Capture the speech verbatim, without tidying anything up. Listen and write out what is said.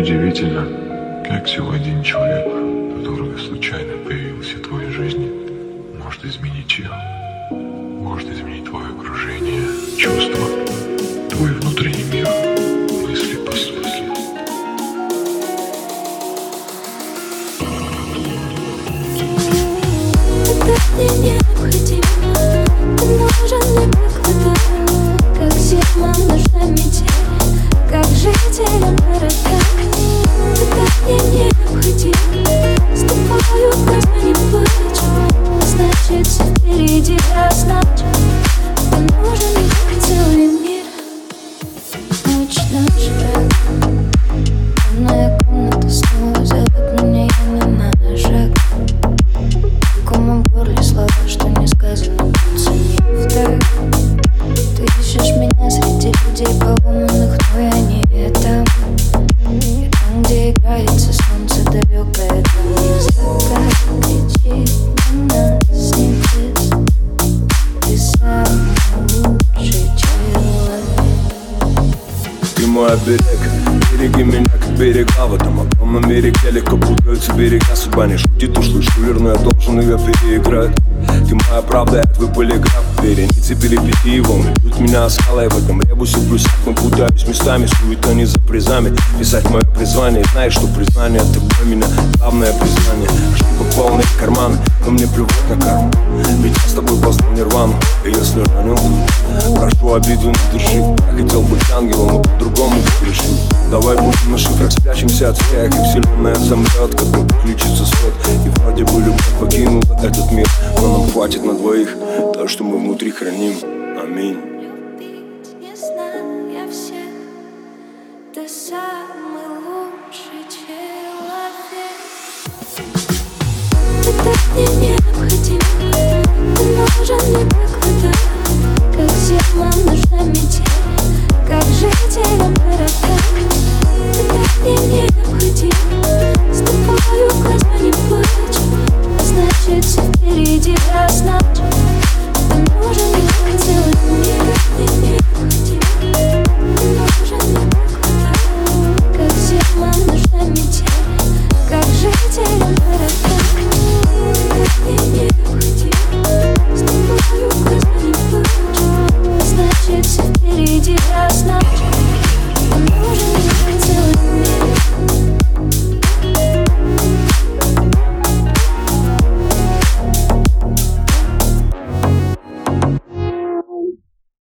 Удивительно, как всего один человек, который случайно появился в твоей жизни, может изменить ее, может изменить твое окружение, чувства, твой внутренний мир, мысли, поступки. Ты мне необходима, ты нужен мне как вода, как зима нужна метель, как жителям города. Ты мне необходима, с тобою в глаза не плачу, значит все впереди, раз ночь. Ты нужен мне как целый мир, ночь наша. Темная комната снова зовет меня, я на шаг. Кому в горле слова, что не сказано, бьются не в так. Ты ищешь меня среди людей поломанных, но я не там. Я там, где играется солнце далекое, там не закат. Кричи на нас не без. Ты самый лучший человек. Ты мой оберег, береги меня как берега. В этом огромном мире, где легко путаются берега. Судьба не шутит, ушлый шулер, но я должен ее переиграть. Ты моя правда, я твой полиграф. Вереницы перипетий, волны бьют меня скалой. В этом ребусе плюсах мы путаюсь местами. Суета не за призами, писать мое призвание. Знаешь, что признание это для меня главное признание. Ошибок полные карманы, но мне плевать на карму. Ведь я с тобой познал нирвану. И если ранен, прошу обиду не держи. Я хотел быть ангелом, но по-другому решил. Давай будем на шифрах, спрячемся от всех. И вселенная замрет, как бы включится свет. И вроде бы любовь покинула этот мир, но нам хватит на двоих то, что мы внутри храним. Аминь. Любить не знаю я всех, ты самый лучший человек. Ты так мне необходима, ты нужен мне как вода, как зима нужна метель, как жителям города.